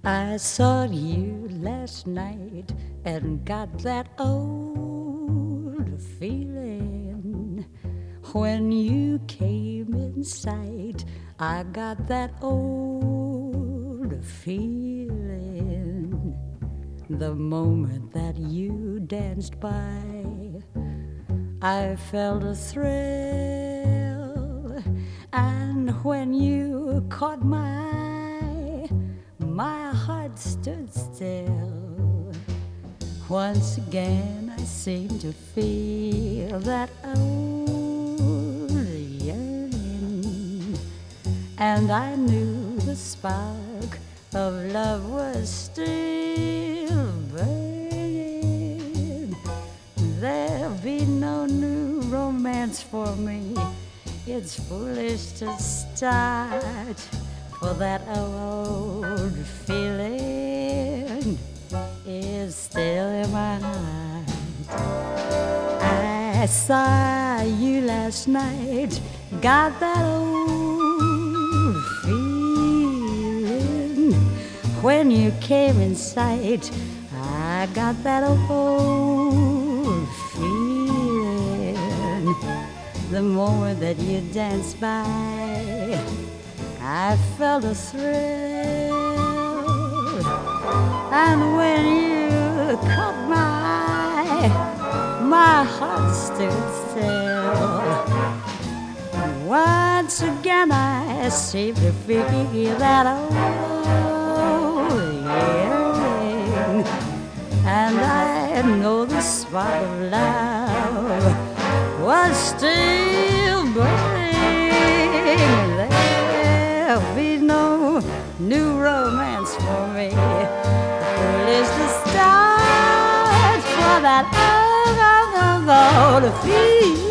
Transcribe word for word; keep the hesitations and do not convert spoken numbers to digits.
I saw you last night and got that old feeling. When you came in sight, I got that old feeling. The moment that you danced by, I felt a thrill. And when you caught my eye, my heart stood still. Once again I seemed to feel that old yearning, and I knew the spark of love was still burning. There'll be no new romance for me. It's foolish to start, for that old feeling is still in my heart. I saw you last night, got that old feeling. When you came in sight, I got that old feeling. The moment that you danced by, I felt a thrill. And when you caught my eye, my heart stood still. Once again I seem to feel that old yearning, and I know the spark of love was still burning. There'll be no new romance for me. Foolish to start, for that old, old, old feeling